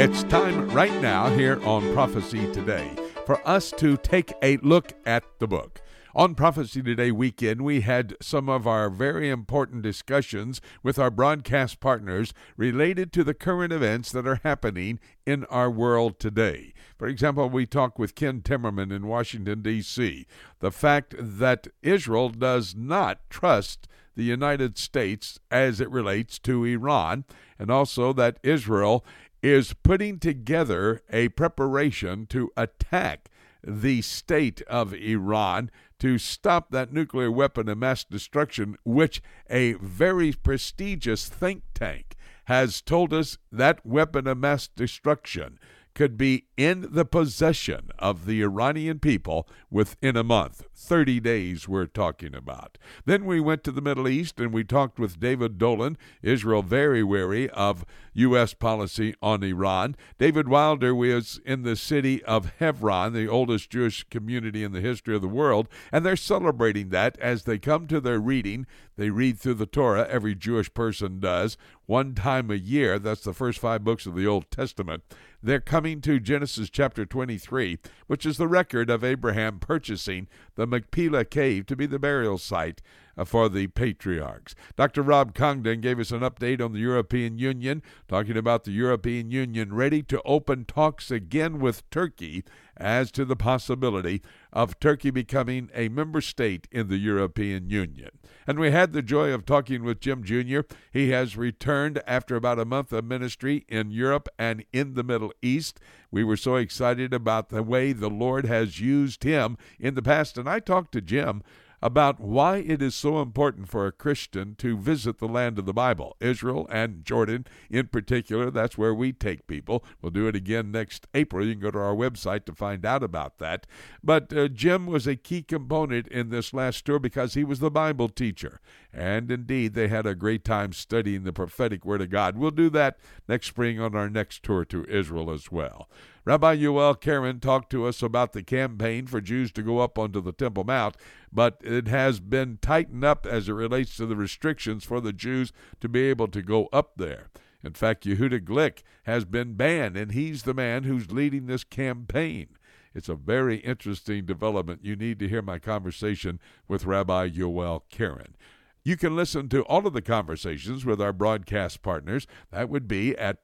It's time right now here on Prophecy Today for us to take a look at the book. On Prophecy Today weekend, we had some of our very important discussions with our broadcast partners related to the current events that are happening in our world today. For example, we talked with Ken Timmerman in Washington, D.C. The fact that Israel does not trust the United States as it relates to Iran, and also that Israel is putting together a preparation to attack the state of Iran to stop that nuclear weapon of mass destruction, which a very prestigious think tank has told us that weapon of mass destruction could be in the possession of the Iranian people within a month. 30 days we're talking about. Then we went to the Middle East and we talked with David Dolan. Israel very wary of U.S. policy on Iran. David Wilder was in the city of Hebron, the oldest Jewish community in the history of the world, and they're celebrating that as they come to their reading. They read through the Torah, every Jewish person does, one time a year. That's the first 5 books of the Old Testament. They're coming to Genesis chapter 23, which is the record of Abraham purchasing the Machpelah cave to be the burial site for the patriarchs. Dr. Rob Congdon gave us an update on the European Union, talking about the European Union ready to open talks again with Turkey as to the possibility of Turkey becoming a member state in the European Union. And we had the joy of talking with Jim Jr. He has returned after about a month of ministry in Europe and in the Middle East. We were so excited about the way the Lord has used him in the past. And I talked to Jim about why it is so important for a Christian to visit the land of the Bible, Israel and Jordan in particular. That's where we take people. We'll do it again next April. You can go to our website to find out about that. But Jim was a key component in this last tour because he was the Bible teacher. And indeed, they had a great time studying the prophetic Word of God. We'll do that next spring on our next tour to Israel as well. Rabbi Yoel Karen talked to us about the campaign for Jews to go up onto the Temple Mount, but it has been tightened up as it relates to the restrictions for the Jews to be able to go up there. In fact, Yehuda Glick has been banned, and he's the man who's leading this campaign. It's a very interesting development. You need to hear my conversation with Rabbi Yoel Karen. You can listen to all of the conversations with our broadcast partners. That would be at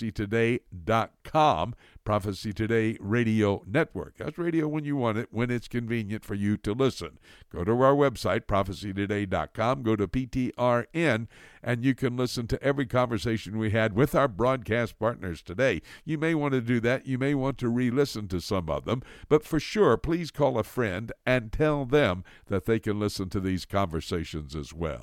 prophecytoday.com, Prophecy Today Radio Network. That's radio when you want it, when it's convenient for you to listen. Go to our website, prophecytoday.com, go to PTRN, and you can listen to every conversation we had with our broadcast partners today. You may want to do that. You may want to re-listen to some of them. But for sure, please call a friend and tell them that they can listen to these conversations as well.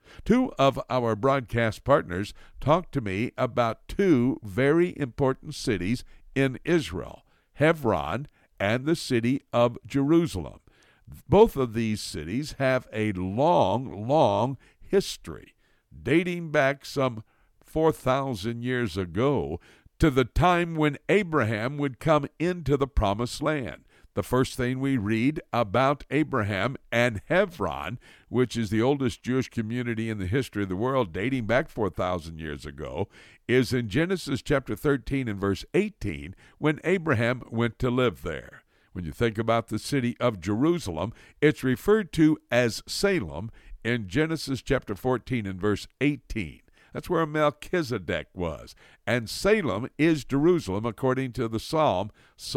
2 of our broadcast partners talked to me about 2 very important cities in Israel, Hebron and the city of Jerusalem. Both of these cities have a long, long history, dating back some 4,000 years ago to the time when Abraham would come into the Promised Land. The first thing we read about Abraham and Hebron, which is the oldest Jewish community in the history of the world, dating back 4,000 years ago, is in Genesis chapter 13 and verse 18, when Abraham went to live there. When you think about the city of Jerusalem, it's referred to as Salem in Genesis chapter 14 and verse 18. That's where Melchizedek was. And Salem is Jerusalem, according to the Psalm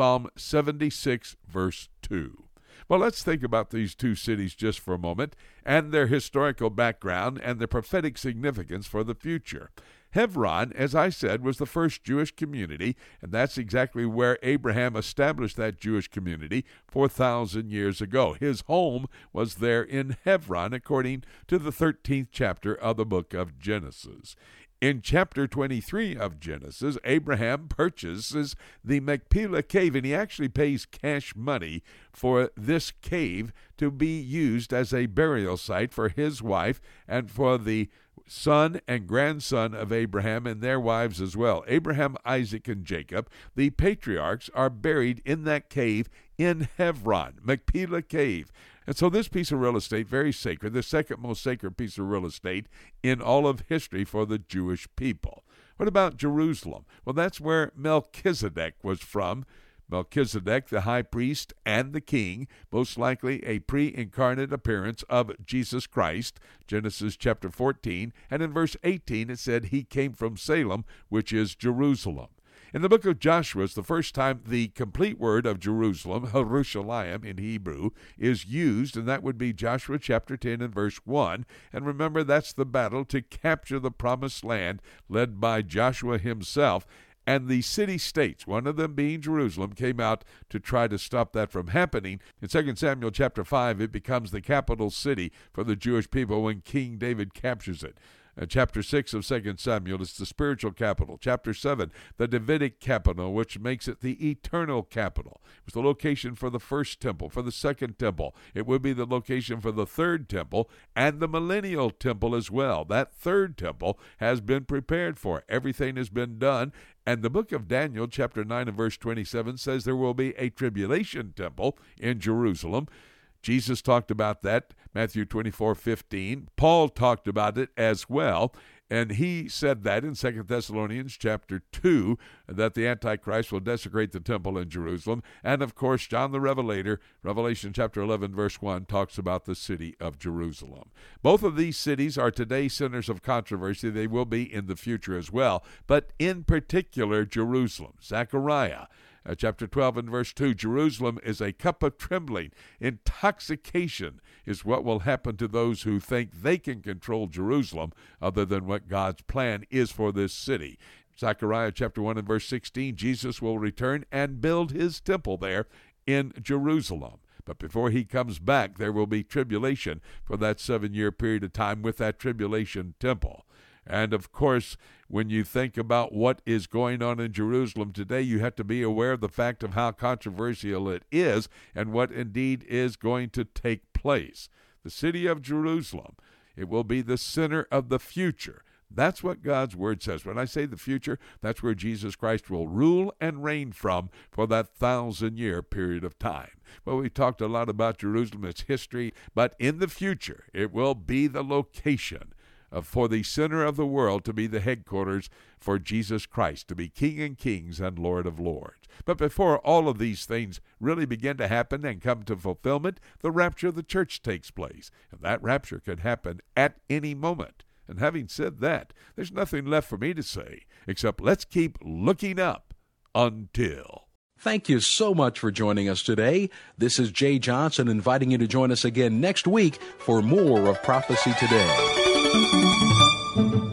76, verse 2. Well, let's think about these 2 cities just for a moment and their historical background and their prophetic significance for the future. Hebron, as I said, was the first Jewish community, and that's exactly where Abraham established that Jewish community 4,000 years ago. His home was there in Hebron, according to the 13th chapter of the book of Genesis. In chapter 23 of Genesis, Abraham purchases the Machpelah cave, and he actually pays cash money for this cave to be used as a burial site for his wife and for the son and grandson of Abraham and their wives as well. Abraham, Isaac, and Jacob, the patriarchs, are buried in that cave in Hebron, Machpelah Cave. And so this piece of real estate, very sacred, the second most sacred piece of real estate in all of history for the Jewish people. What about Jerusalem? Well, that's where Melchizedek was from. Melchizedek, the high priest and the king, most likely a pre-incarnate appearance of Jesus Christ, Genesis chapter 14, and in verse 18 it said he came from Salem, which is Jerusalem. In the book of Joshua, it's the first time the complete word of Jerusalem, Yerushalayim in Hebrew, is used, and that would be Joshua chapter 10 and verse 1. And remember, that's the battle to capture the promised land led by Joshua himself. And the city-states, one of them being Jerusalem, came out to try to stop that from happening. In 2 Samuel chapter 5, it becomes the capital city for the Jewish people when King David captures it. Chapter 6 of 2 Samuel is the spiritual capital. Chapter 7, the Davidic capital, which makes it the eternal capital. It was the location for the first temple, for the second temple. It would be the location for the third temple and the millennial temple as well. That third temple has been prepared for. Everything has been done. And the book of Daniel, chapter 9 and verse 27, says there will be a tribulation temple in Jerusalem. Jesus talked about that, Matthew 24:15. Paul talked about it as well, and he said that in 2 Thessalonians chapter 2, that the Antichrist will desecrate the temple in Jerusalem. And, of course, John the Revelator, Revelation chapter 11, verse 1, talks about the city of Jerusalem. Both of these cities are today centers of controversy. They will be in the future as well, but in particular, Jerusalem. Zechariah chapter 12 and verse 2, Jerusalem is a cup of trembling. Intoxication is what will happen to those who think they can control Jerusalem other than what God's plan is for this city. Zechariah chapter 1 and verse 16, Jesus will return and build his temple there in Jerusalem. But before he comes back, there will be tribulation for that 7-year period of time with that tribulation temple. And, of course, when you think about what is going on in Jerusalem today, you have to be aware of the fact of how controversial it is and what indeed is going to take place. The city of Jerusalem, it will be the center of the future. That's what God's word says. When I say the future, that's where Jesus Christ will rule and reign from for that 1,000-year period of time. Well, we talked a lot about Jerusalem, its history, but in the future, it will be the location for the center of the world, to be the headquarters for Jesus Christ, to be King of Kings and Lord of Lords. But before all of these things really begin to happen and come to fulfillment, the rapture of the church takes place. And that rapture could happen at any moment. And having said that, there's nothing left for me to say except let's keep looking up until. Thank you so much for joining us today. This is Jay Johnson inviting you to join us again next week for more of Prophecy Today.